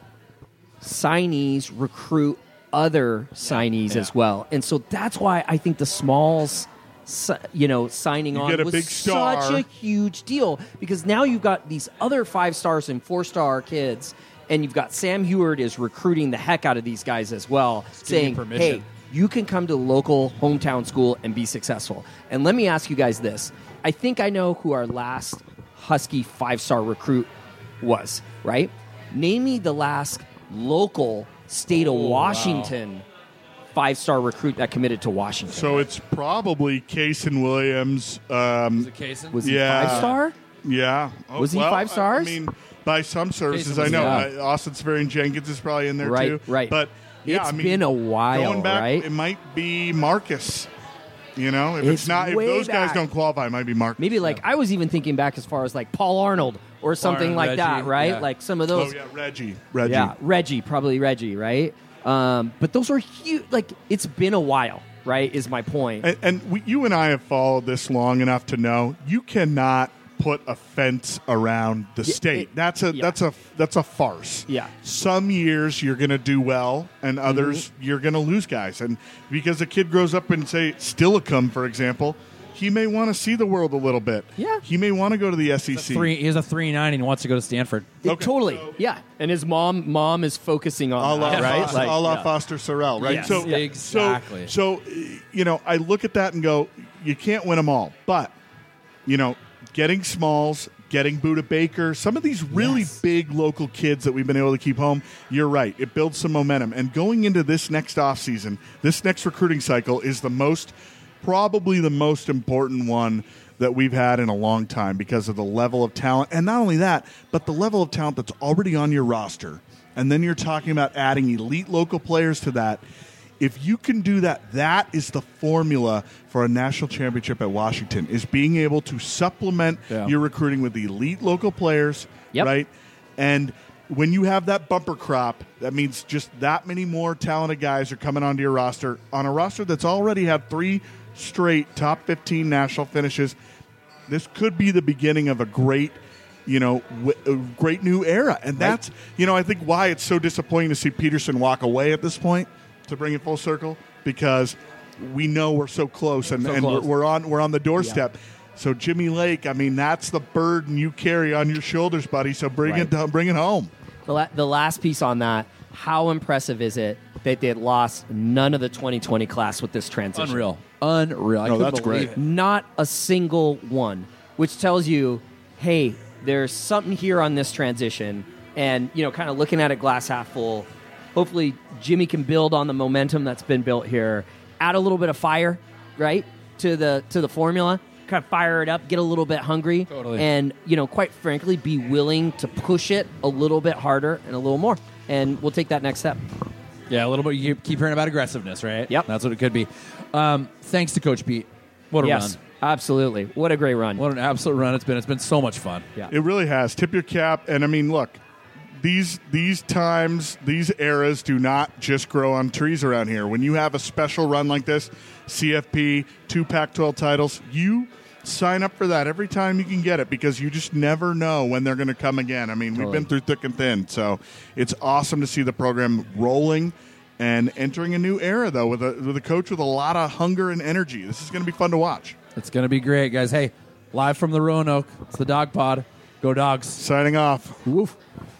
signees recruit other signees as well, and so that's why I think the Smalls, si- you know, signing You on get a was big star. such a huge deal because now you've got these other five stars and four star kids, and you've got Sam Heward is recruiting the heck out of these guys as well, giving you saying, permission. "Hey, you can come to the local hometown school and be successful." And let me ask you guys this. I think I know who our last Husky five-star recruit was, right? Name me the last local state of Washington five-star recruit that committed to Washington. So it's probably Cason Williams. Um, Kaysen? was he yeah. five-star? yeah. Oh, Was he well, five stars? I mean, by some services, Cason I was- know. yeah. Uh, Austin Severian Jenkins is probably in there Right, too. right. But yeah, It's I mean, been a while, going back, right? It might be Marcus. You know, if it's, It's not, if way those guys back. don't qualify, it might be Marcus. Maybe like I was even thinking back as far as like Paul Arnold or something Arnold, like Reggie, that, right? yeah. Like some of Oh those. yeah, Reggie. Reggie. Yeah, Reggie, probably Reggie, right? Um, but those are huge. Like it's been a while, right? Is my point. And, and we, you and I have followed this long enough to know you cannot put a fence around the Yeah, state. it- that's a yeah. that's a that's a farce. Yeah. Some years you're going to do well, and others Mm-hmm. you're going to lose guys. And because a kid grows up in say Stillicum, for example, he may want to see the world a little bit. Yeah. He may want to go to the S E C. Three, he has a three nine and he wants to go to Stanford. It- Okay. totally. So- yeah. And his mom mom is focusing on a la, that, right? Foster, Like, a la yeah. Foster Sorrell, right? Yes, so, exactly. So, so, you know, I look at that and go, you can't win them all. But, you know, getting Smalls, getting Buda Baker, some of these really Yes. big local kids that we've been able to keep home, you're right. It builds some momentum. And going into this next offseason, this next recruiting cycle is the most, probably the most important one that we've had in a long time because of the level of talent. And not only that, but the level of talent that's already on your roster. And then you're talking about adding elite local players to that. If you can do that, that is the formula for a national championship at Washington, is being able to supplement Yeah. your recruiting with elite local players, Yep. right? And when you have that bumper crop, that means just that many more talented guys are coming onto your roster, on a roster that's already had three straight top fifteen national finishes. This could be the beginning of a great, you know, w- a great new era. And that's, you know, I think why it's so disappointing to see Peterson walk away at this point, to bring it full circle, because we know we're so close and, So and close. We're, we're on we're on the doorstep. So Jimmy Lake, I mean, that's the burden you carry on your shoulders, buddy. So bring Right. it down, bring it home. The, la- the last piece on that, how impressive is it that they had lost none of the twenty twenty class with this transition? Unreal. Unreal. I No, couldn't that's believe great. it. Not a single one, which tells you, hey, there's something here on this transition. And, you know, kind of looking at it glass half full, hopefully Jimmy can build on the momentum that's been built here, add a little bit of fire, right, to the to the formula, kind of fire it up, get a little bit hungry, Totally. and, you know, quite frankly, be willing to push it a little bit harder and a little more. And we'll take that next step. Yeah, a little bit. You keep hearing about aggressiveness, right? Yep. That's what it could be. Um, thanks to Coach Pete. What a Yes, run. absolutely. What a great run. What an absolute run it's been. It's been so much fun. Yeah. It really has. Tip your cap. And I mean, look, these these times, these eras do not just grow on trees around here. When you have a special run like this, C F P, two Pac twelve titles, you sign up for that every time you can get it, because you just never know when they're going to come again. I mean, we've Totally. been through thick and thin. So it's awesome to see the program rolling and entering a new era, though, with a, with a coach with a lot of hunger and energy. This is going to be fun to watch. It's going to be great, guys. Hey, live from the Roanoke. It's the Dog Pod. Go Dogs. Signing off. Woof.